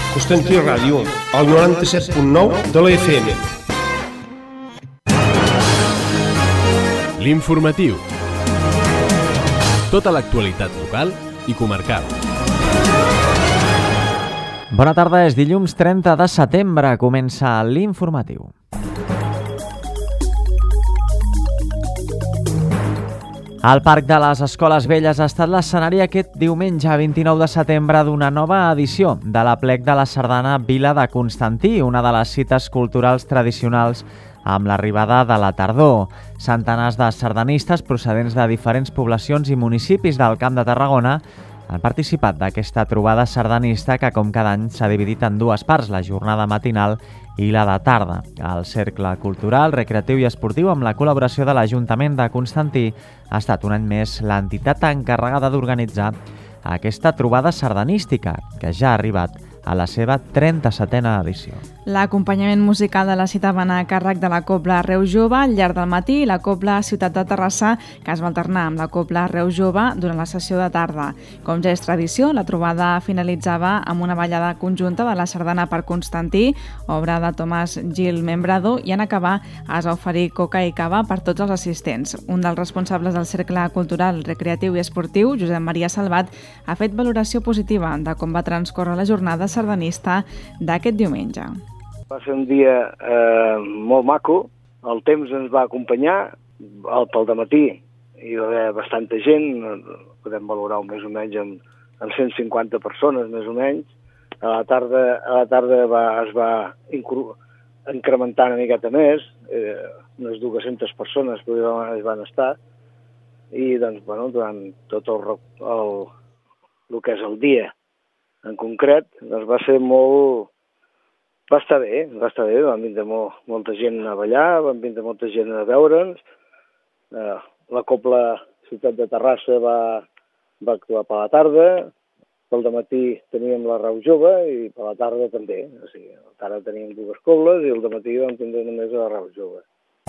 Constantí Ràdio, al 97.9 de la FM. L'informatiu. Tota l'actualitat local i comarcal. Bona tarda, és dilluns 30 de setembre. Comença l'informatiu. El Parc de les Escoles Velles ha estat l'escenari aquest diumenge 29 de setembre d'una nova edició de l'Aplec de la Sardana Vila de Constantí, una de les cites culturals tradicionals amb l'arribada de la tardor. Centenars de sardanistes procedents de diferents poblacions i municipis del Camp de Tarragona han participat d'aquesta trobada sardanista que, com cada any, s'ha dividit en dues parts, la jornada matinal i la de tarda. El Cercle Cultural, Recreatiu i Esportiu, amb la col·laboració de l'Ajuntament de Constantí, ha estat un any més l'entitat encarregada d'organitzar aquesta trobada sardanística, que ja ha arribat a la seva 37a edició. L'acompanyament musical de la cita va anar a càrrec de la Cobla Reus Jove al llarg del matí i la Cobla Ciutat de Terrassa, que es va alternar amb la Cobla Reus Jove durant la sessió de tarda. Com ja és tradició, la trobada finalitzava amb una ballada conjunta de la sardana per Constantí, obra de Tomàs Gil Membrado, i en acabar es va oferir coca i cava per tots els assistents. Un dels responsables del Cercle Cultural, Recreatiu i Esportiu, Josep Maria Salvat, ha fet valoració positiva de com va transcórrer la jornada sardanista d'aquest diumenge. Va ser un dia molt maco, el temps ens va acompanyar, pel dematí hi va haver bastanta gent, podem valorar més o menys amb 150 persones més o menys. A la tarda es va incrementar una miqueta més, unes 200 persones es van estar, i doncs, durant tot el que és el dia en concret, doncs va estar bé, van vindre molta gent a ballar, van vindre molta gent a veure'ns, la Cobla Ciutat de Terrassa va actuar per la tarda, pel dematí teníem la Reus Jove i per la tarda també, o sigui, a la tarda teníem dues cobles i el dematí vam tindre només la Reus Jove.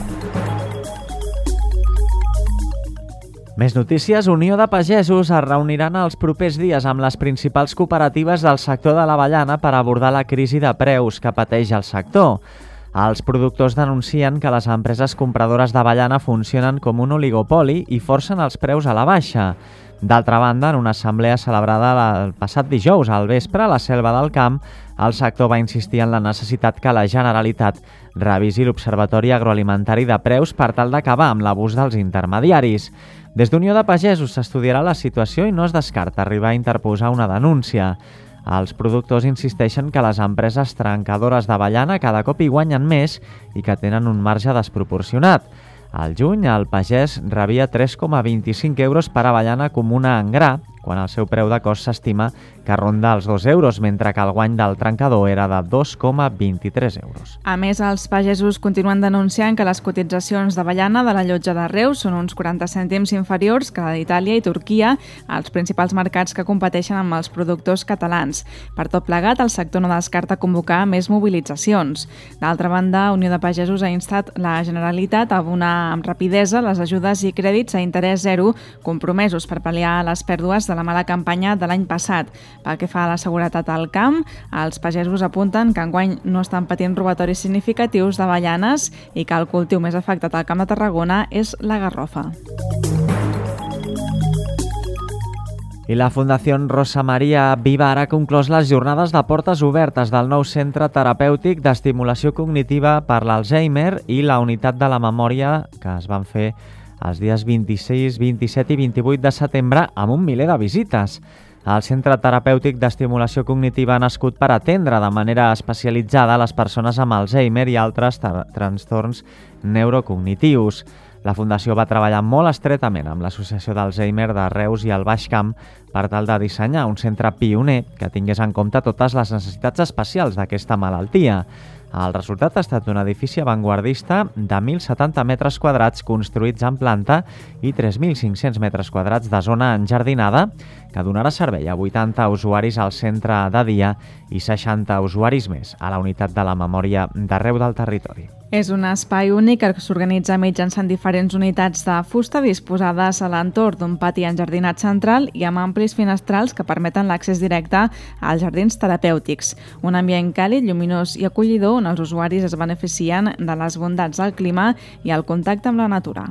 Més notícies. Unió de Pagesos es reuniran els propers dies amb les principals cooperatives del sector de l'avellana per abordar la crisi de preus que pateix el sector. Els productors denuncien que les empreses compradores d'avellana funcionen com un oligopoli i forcen els preus a la baixa. D'altra banda, en una assemblea celebrada el passat dijous al vespre a la Selva del Camp, el sector va insistir en la necessitat que la Generalitat revisi l'Observatori Agroalimentari de Preus per tal d'acabar amb l'abús dels intermediaris. Des d'Unió de Pagesos s'estudiarà la situació i no es descarta arribar a interposar una denúncia. Els productors insisteixen que les empreses trencadores d'avellana cada cop hi guanyen més i que tenen un marge desproporcionat. Al juny, el pagès rebia 3,25 euros per avellana comuna en gra, quan el seu preu de cost s'estima que ronda els 2 euros, mentre que el guany del trencador era de 2,23 euros. A més, els pagesos continuen denunciant que les cotitzacions d'avellana de la llotja de Reus són uns 40 cèntims inferiors que la d'Itàlia i Turquia, els principals mercats que competeixen amb els productors catalans. Per tot plegat, el sector no descarta convocar més mobilitzacions. D'altra banda, Unió de Pagesos ha instat la Generalitat a abonar amb rapidesa les ajudes i crèdits a interès zero compromesos per pal·liar les pèrdues de la mala campanya de l'any passat. Pel que fa a la seguretat al camp, els pagesos apunten que enguany no estan patint robatoris significatius d'avellanes i que el cultiu més afectat al Camp de Tarragona és la garrofa. I la Fundació Rosa Maria Vivar ha conclòs les jornades de portes obertes del nou centre terapèutic d'estimulació cognitiva per l'Alzheimer i la unitat de la memòria que es van fer els dies 26, 27 i 28 de setembre amb un miler de visites. El Centre Terapèutic d'Estimulació Cognitiva ha nascut per atendre de manera especialitzada les persones amb Alzheimer i altres trastorns neurocognitius. La Fundació va treballar molt estretament amb l'Associació d'Alzheimer de Reus i el Baix Camp per tal de dissenyar un centre pioner que tingués en compte totes les necessitats especials d'aquesta malaltia. El resultat ha estat un edifici avantguardista de 1.070 metres quadrats construïts en planta i 3.500 metres quadrats de zona enjardinada que donarà servei a 80 usuaris al centre de dia i 60 usuaris més a la unitat de la memòria d'arreu del territori. És un espai únic que s'organitza mitjançant diferents unitats de fusta disposades a l'entorn d'un pati enjardinat central i amb amplis finestrals que permeten l'accés directe als jardins terapèutics. Un ambient càlid, lluminós i acollidor on els usuaris es beneficien de les bondats del clima i el contacte amb la natura.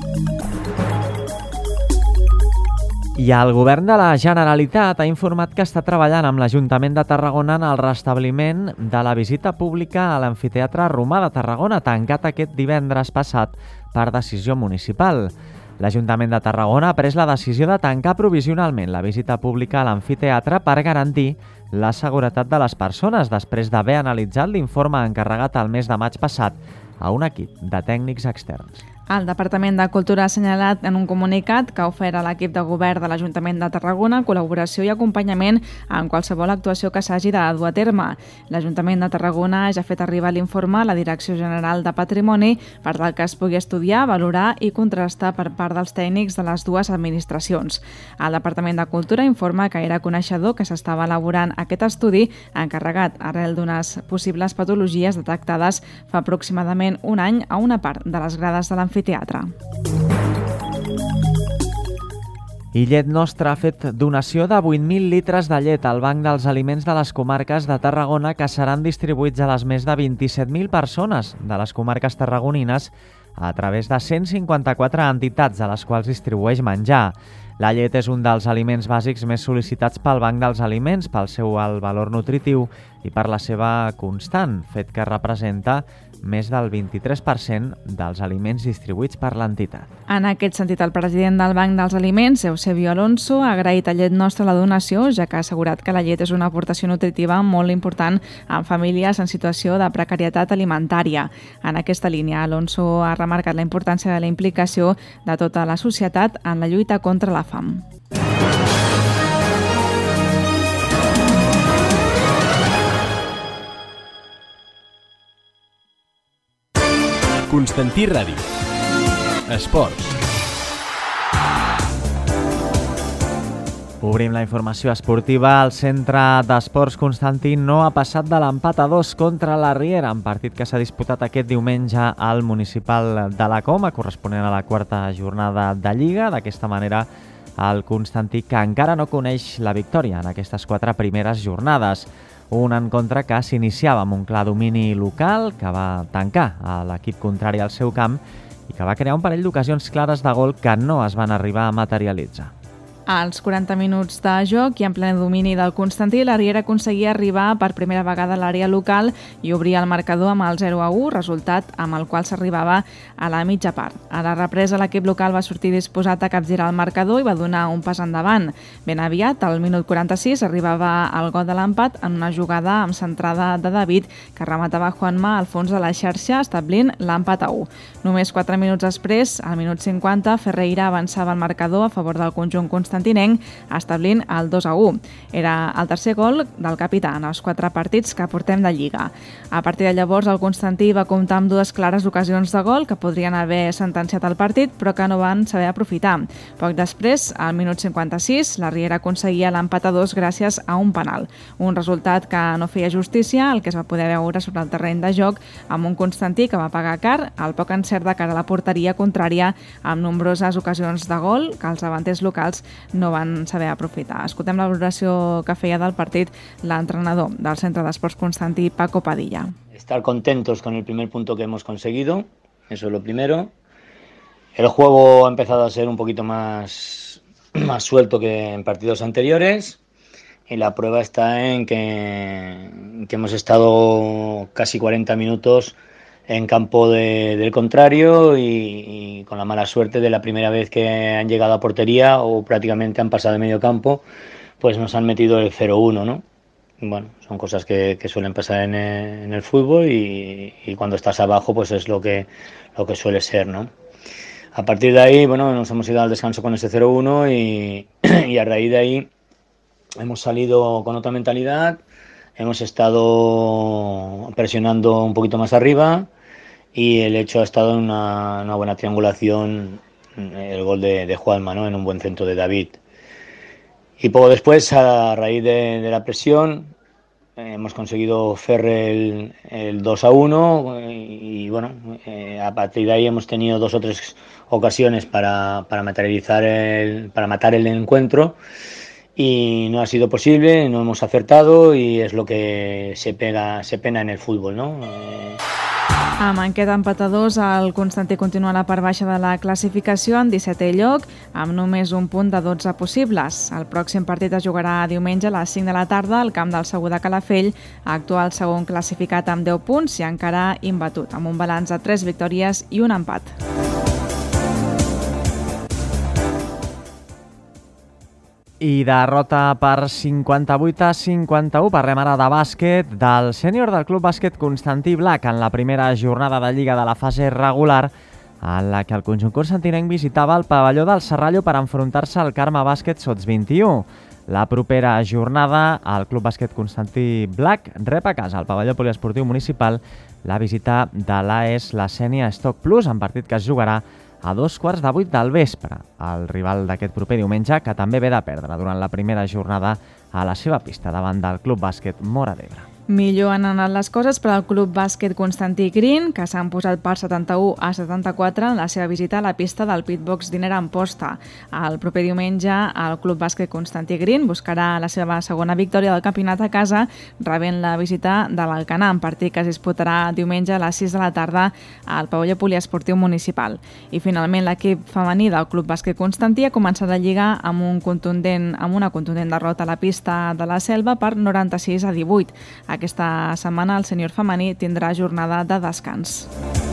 I el govern de la Generalitat ha informat que està treballant amb l'Ajuntament de Tarragona en el restabliment de la visita pública a l'Amfiteatre Romà de Tarragona, tancat aquest divendres passat per decisió municipal. L'Ajuntament de Tarragona ha pres la decisió de tancar provisionalment la visita pública a l'amfiteatre per garantir la seguretat de les persones després d'haver analitzat l'informe encarregat el mes de maig passat a un equip de tècnics externs. El Departament de Cultura ha assenyalat en un comunicat que ha ofert a l'equip de govern de l'Ajuntament de Tarragona col·laboració i acompanyament en qualsevol actuació que s'hagi de dur a terme. L'Ajuntament de Tarragona ja ha fet arribar l'informe a la Direcció General de Patrimoni per tal que es pugui estudiar, valorar i contrastar per part dels tècnics de les dues administracions. El Departament de Cultura informa que era coneixedor que s'estava elaborant aquest estudi encarregat arrel d'unes possibles patologies detectades fa aproximadament un any a una part de les grades de l'amfiteatre. I Llet Nostra ha fet donació de 8.000 litres de llet al Banc dels Aliments de les comarques de Tarragona que seran distribuïts a les més de 27.000 persones de les comarques tarragonines a través de 154 entitats a les quals distribueix menjar. La llet és un dels aliments bàsics més sol·licitats pel Banc dels Aliments pel seu alt valor nutritiu i per la seva constant, fet que representa més del 23% dels aliments distribuïts per l'entitat. En aquest sentit, el president del Banc dels Aliments, Eusebio Alonso, ha agraït a Llet Nostra la donació, ja que ha assegurat que la llet és una aportació nutritiva molt important en famílies en situació de precarietat alimentària. En aquesta línia, Alonso ha remarcat la importància de la implicació de tota la societat en la lluita contra la fam. Constantí Ràdio. Esports. Obrim la informació esportiva. El centre d'esports Constantí no ha passat de l'empat a 2 contra la Riera, en partit que s'ha disputat aquest diumenge al municipal de la Coma, corresponent a la quarta jornada de Lliga. D'aquesta manera, el Constantí, que encara no coneix la victòria en aquestes 4 primeres jornades. Un encontre que s'iniciava amb un clar domini local, que va tancar a l'equip contrari al seu camp i que va crear un parell d'ocasions clares de gol que no es van arribar a materialitzar. Als 40 minuts de joc i en ple domini del Constantí, la Riera aconseguia arribar per primera vegada a l'àrea local i obrir el marcador amb el 0-1, resultat amb el qual s'arribava a la mitja part. A la represa, l'equip local va sortir disposat a capgirar el marcador i va donar un pas endavant. Ben aviat, al minut 46, arribava el gol de l'empat en una jugada amb centrada de David que rematava Juanma al fons de la xarxa, establint l'empat a 1. Només 4 minuts després, al minut 50, Ferreira avançava el marcador a favor del conjunt constantinenc, establint el 2-1. Era el tercer gol del capità en els 4 partits que portem de Lliga. A partir de llavors, el Constantí va comptar amb 2 clares ocasions de gol que podrien haver sentenciat el partit, però que no van saber aprofitar. Poc després, al minut 56, la Riera aconseguia l'empat a 2 gràcies a un penal. Un resultat que no feia justícia al que es va poder veure sobre el terreny de joc, amb un Constantí que va pagar car el poc encert de cara a la porteria contrària, amb nombroses ocasions de gol que els davanters locals no van saber aprofitar. Escoltem la valoració que feia del partit l'entrenador del Centre d'Esports Constantí, Paco Padilla. Estar contentos con el primer punto que hemos conseguido, eso es lo primero. El juego ha empezado a ser un poquito más suelto que en partidos anteriores y la prueba está en que hemos estado casi 40 minutos en campo del contrario y con la mala suerte de la primera vez que han llegado a portería o prácticamente han pasado de medio campo, pues nos han metido el 0-1, ¿no? Bueno, son cosas que suelen pasar en el fútbol y cuando estás abajo pues es lo que suele ser, ¿no? A partir de ahí, bueno, nos hemos ido al descanso con ese 0-1 y a raíz de ahí hemos salido con otra mentalidad, hemos estado presionando un poquito más arriba y el hecho ha estado en una buena triangulación, el gol de Juanma, ¿no? En un buen centro de David. Y poco después, a raíz de la presión, hemos conseguido hacer el 2-1 y bueno, a partir de ahí hemos tenido 2 o 3 ocasiones para matar el encuentro y no ha sido posible, no hemos acertado y es lo que se pena en el fútbol, ¿no? Amb aquest empat a 2, el Constantí continua a la part baixa de la classificació en 17è lloc, amb només un punt de 12 possibles. El pròxim partit es jugarà diumenge a les 5 de la tarda al camp del Segur de Calafell, actual segon classificat amb 10 punts i encara imbatut, amb un balanç de 3 victòries i un empat. I derrota per 58-51. Parlem ara de bàsquet, del sènior del Club Bàsquet Constantí Blac en la primera jornada de Lliga de la fase regular, en la que el conjunt constantinenc visitava el pavelló del Serrallo per enfrontar-se al Carme Bàsquet Sots 21. La propera jornada, el Club Bàsquet Constantí Blac rep a casa al pavelló poliesportiu municipal la visita de l'AES La Sénia Stock Plus, en partit que es jugarà a 7:15 del vespre. El rival d'aquest proper diumenge, que també ve de perdre durant la primera jornada a la seva pista davant del Club Bàsquet Móra d'Ebre. Millor han anat les coses per al Club Bàsquet Constantí Green, que s'han posat per 71-74 en la seva visita a la pista del Pitbox Diner Amposta. El proper diumenge, el Club Bàsquet Constantí Green buscarà la seva segona victòria del campionat a casa, rebent la visita de l'Alcanar, en partit que es disputarà diumenge a les 6 de la tarda al pavelló poliesportiu municipal. I finalment l'equip femení del Club Bàsquet Constantí ha començat la Lliga amb una contundent derrota a la pista de la Selva per 96-18. Aquesta setmana el sènior femení tindrà jornada de descans.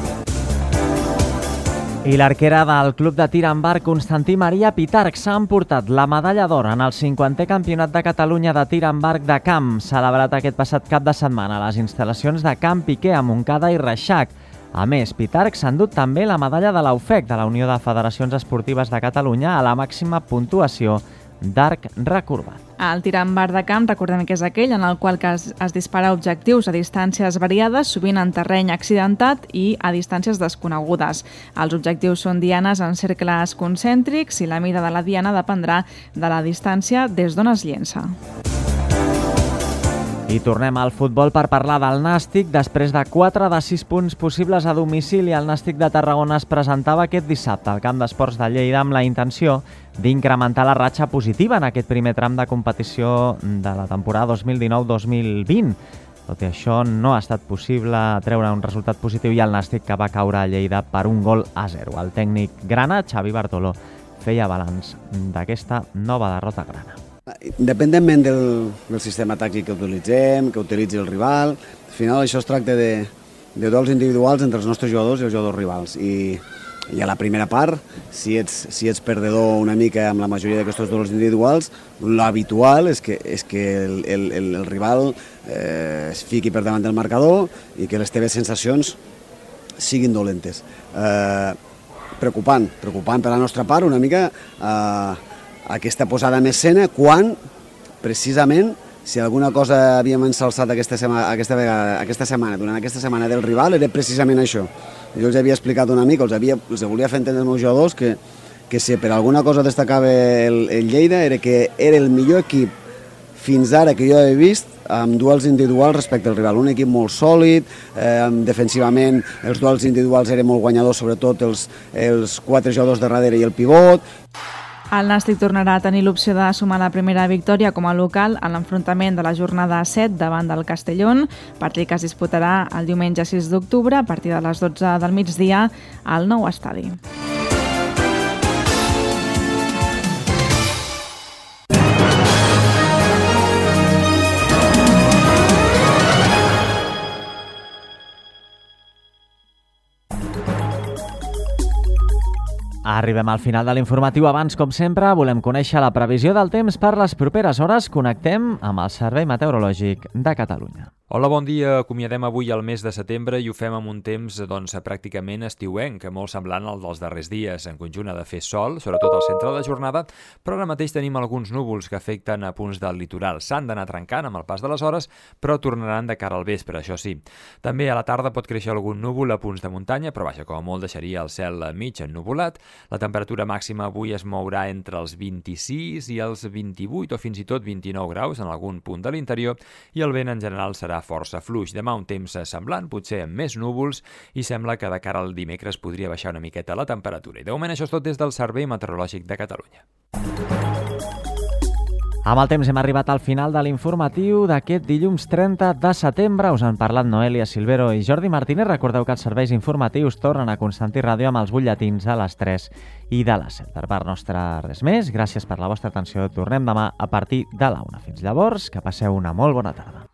I l'arquera del Club de Tir amb Arc Constantí Maria Pitarch s'ha emportat la medalla d'or en el 50è Campionat de Catalunya de Tir amb Arc de Camp, celebrat aquest passat cap de setmana a les instal·lacions de Camp Piqué a Montcada i Reixac. A més, Pitarch s'ha endut també la medalla de l'UFEC, de la Unió de Federacions Esportives de Catalunya, a la màxima puntuació d'arc recorbat. El tir amb arc de camp, recordem que és aquell en el qual es dispara objectius a distàncies variades, sovint en terreny accidentat i a distàncies desconegudes. Els objectius són dianes en cercles concèntrics i la mida de la diana dependrà de la distància des d'on es llença. I tornem al futbol per parlar del Nàstic. Després de 4 de 6 punts possibles a domicili, el Nàstic de Tarragona es presentava aquest dissabte al Camp d'Esports de Lleida amb la intenció d'incrementar la ratxa positiva en aquest primer tram de competició de la temporada 2019-2020. Tot i això, no ha estat possible treure un resultat positiu i el Nàstic que va caure a Lleida per 1-0. El tècnic grana, Xavi Bartoló, feia balanç d'aquesta nova derrota grana. Independentment del sistema tàctic que utilitzem, que utilitzi el rival, al final això es tracta de duels individuals entre els nostres jugadors i els jugadors rivals. I a la primera part, si ets perdedor una mica amb la majoria d'aquests duels individuals, l'habitual és que el rival es fiqui per davant del marcador i que les teves sensacions siguin dolentes. Preocupant per la nostra part una mica aquesta posada en escena quan, precisament, si alguna cosa havíem ensalçat aquesta setmana, durant aquesta setmana del rival, era precisament això. Jo els havia explicat una mica, els volia fer entendre als meus jugadors que si per alguna cosa destacava el Lleida era que era el millor equip fins ara que jo he vist amb duels individuals respecte al rival. Un equip molt sòlid, defensivament els duels individuals eren molt guanyadors, sobretot els 4 jugadors de darrere i el pivot. El Nàstic tornarà a tenir l'opció de sumar la primera victòria com a local en l'enfrontament de la jornada 7 davant del Castellón, partit que es disputarà el diumenge 6 d'octubre a partir de les 12 del migdia al nou estadi. Arribem al final de l'informatiu. Abans, com sempre, volem conèixer la previsió del temps per les properes hores. Connectem amb el Servei Meteorològic de Catalunya. Hola, bon dia. Acomiadem avui el mes de setembre i ho fem amb un temps pràcticament estiuenc, molt semblant al dels darrers dies. En conjunt ha de fer sol, sobretot al centre de la jornada, però ara mateix tenim alguns núvols que afecten a punts del litoral. S'han d'anar trencant amb el pas de les hores, però tornaran de cara al vespre, això sí. També a la tarda pot créixer algun núvol a punts de muntanya, però vaja, com a molt deixaria el cel mig ennuvolat. La temperatura màxima avui es mourà entre els 26 i els 28 o fins i tot 29 graus en algun punt de l'interior i el vent en general serà força fluix. Demà un temps semblant, potser amb més núvols, i sembla que de cara al dimecres podria baixar una miqueta la temperatura. I de moment això és tot des del Servei Meteorològic de Catalunya. Amb el temps hem arribat al final de l'informatiu d'aquest dilluns 30 de setembre. Us han parlat Noelia Silvero i Jordi Martínez. Recordeu que els serveis informatius tornen a Constantí Ràdio amb els butlletins a les 3 i de les 7. Per part nostra, res més. Gràcies per la vostra atenció. Tornem demà a partir de la 1. Fins llavors, que passeu una molt bona tarda.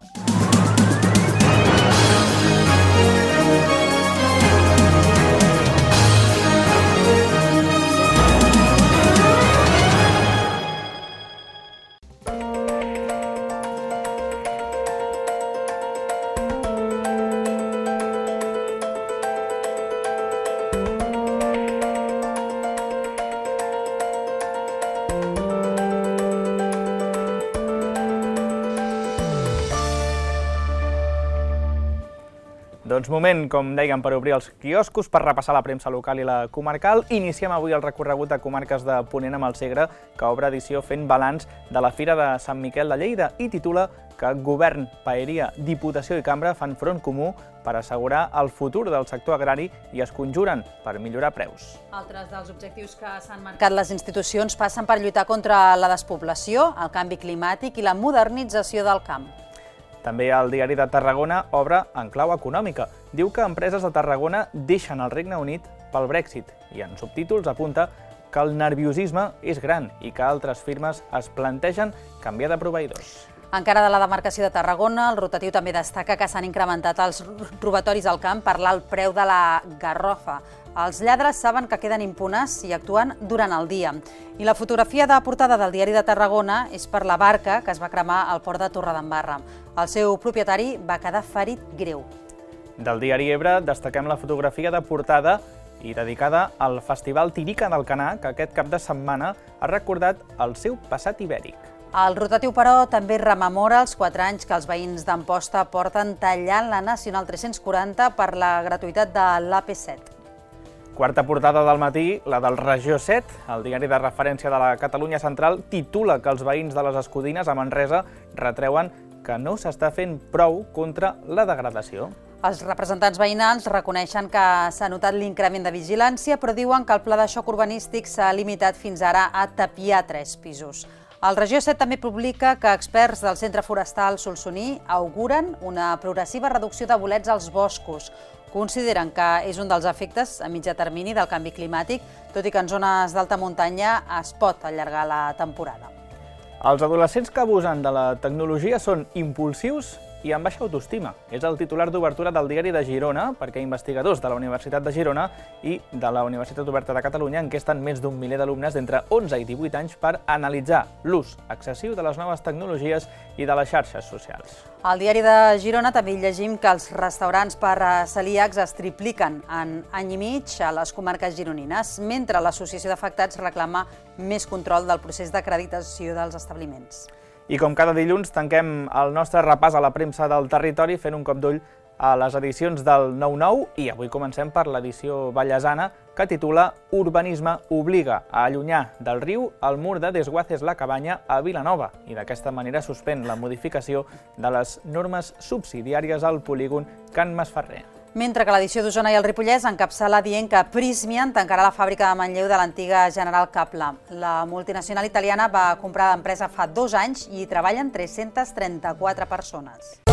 Doncs moment, com dèiem, per obrir els quioscos, per repassar la premsa local i la comarcal. Iniciem avui el recorregut de comarques de Ponent amb el Segre, que obre edició fent balanç de la Fira de Sant Miquel de Lleida i titula que Govern, Paeria, Diputació i Cambra fan front comú per assegurar el futur del sector agrari i es conjuren per millorar preus. Altres dels objectius que s'han marcat les institucions passen per lluitar contra la despoblació, el canvi climàtic i la modernització del camp. També el Diari de Tarragona obre en clau econòmica. Diu que empreses de Tarragona deixen el Regne Unit pel Brexit i en subtítols apunta que el nerviosisme és gran i que altres firmes es plantegen canviar de proveïdors. Encara de la demarcació de Tarragona, el rotatiu també destaca que s'han incrementat els robatoris al camp per l'alt preu de la garrofa. Els lladres saben que queden impunes i actuen durant el dia. I la fotografia de portada del Diari de Tarragona és per la barca que es va cremar al port de Torredembarra. El seu propietari va quedar ferit greu. Del Diari Ebre destaquem la fotografia de portada i dedicada al Festival Tirica d'Alcanar, que aquest cap de setmana ha recordat el seu passat ibèric. El rotatiu, però, també rememora els 4 anys que els veïns d'Amposta porten tallant la Nacional 340 per la gratuïtat de l'AP7. Quarta portada del matí, la del Regió 7. El diari de referència de la Catalunya Central titula que els veïns de les Escudines a Manresa retreuen que no s'està fent prou contra la degradació. Els representants veïnals reconeixen que s'ha notat l'increment de vigilància, però diuen que el pla de xoc urbanístic s'ha limitat fins ara a tapiar 3 pisos. El Regió 7 també publica que experts del Centre Forestal Solsoní auguren una progressiva reducció de bolets als boscos. Consideren que és un dels efectes a mitjà termini del canvi climàtic, tot i que en zones d'alta muntanya es pot allargar la temporada. Els adolescents que abusen de la tecnologia són impulsius i amb baixa autoestima. És el titular d'obertura del Diari de Girona, perquè investigadors de la Universitat de Girona i de la Universitat Oberta de Catalunya enquesten més d'un miler d'alumnes d'entre 11 i 18 anys per analitzar l'ús excessiu de les noves tecnologies i de les xarxes socials. Al Diari de Girona també hi llegim que els restaurants per a celíacs es tripliquen en any i mig a les comarques gironines, mentre l'Associació d'Afectats reclama més control del procés d'acreditació dels establiments. I com cada dilluns, tanquem el nostre repàs a la premsa del territori fent un cop d'ull a les edicions del 9-9 i avui comencem per l'edició vallesana que titula Urbanisme obliga a allunyar del riu el mur de Desguaces la Cabanya a Vilanova i d'aquesta manera suspèn la modificació de les normes subsidiàries al polígon Can Masferrer. Mentre que l'edició d'Osona i el Ripollès encapçala dient que Prysmian tancarà la fàbrica de Manlleu de l'antiga General Kapla. La multinacional italiana va comprar l'empresa fa 2 anys i hi treballen 334 persones.